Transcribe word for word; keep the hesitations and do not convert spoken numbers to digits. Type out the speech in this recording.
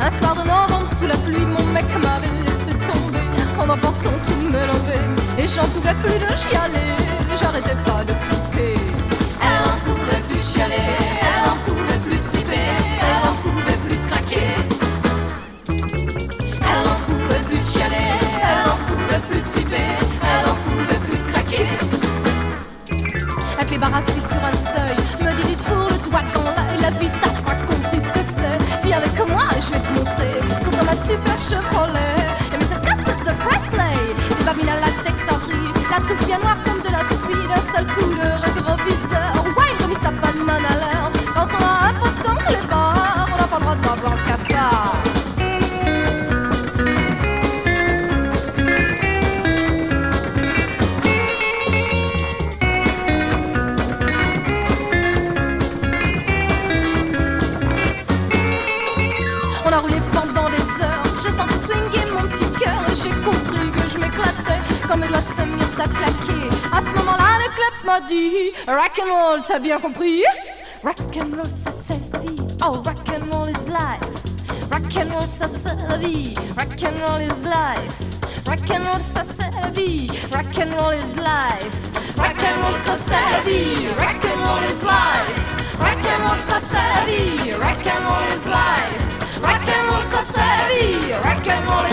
Un soir de novembre sous la pluie, mon mec m'avait laissé tomber en emportant tout mélangé. Et j'en pouvais plus de chialer, j'arrêtais pas de flipper. Elle en pouvait plus chialer, elle en pouvait plus de flipper, elle en pouvait plus de craquer. Elle en pouvait plus de chialer, elle en pouvait plus de flipper, elle en pouvait plus de craquer. Avec les barres assis sur un seuil, me dit tu te fous le doigt dans l'œil, la vie t'as pas compris ce que c'est. Viens avec moi et je vais te montrer, sont comme un super Chevrolet. Et mais cette cassette de Presley, des babines à latex avril, la truffe bien noire comme de la suie, d'un seul coup de rétroviseur. Ouais, il remis sa banane à l'air, quand on a un pote comme Clébard, on n'a pas le droit d'avoir le cafard. On a roulé pendant des heures, j'ai senti swinguer mon petit cœur et j'ai compris que je m'éclatais quand mes doigts se mirent à claquer. À ce moment-là, le Klebs m'a dit rock'n'roll, t'as bien compris? Rock'n'roll, ça c'est la vie. Oh, rock'n'roll is life. Rock'n'roll, ça c'est la vie. Rock'n'roll is life. Rock'n'roll, ça c'est la vie. Rock'n'roll is life. Rock'n'roll, ça c'est la vie. Rock'n'roll is life. Rock'n'roll, ça c'est la vie. Rock'n'roll is life. Rock'n'roll, ça c'est la vie. Rock'n'roll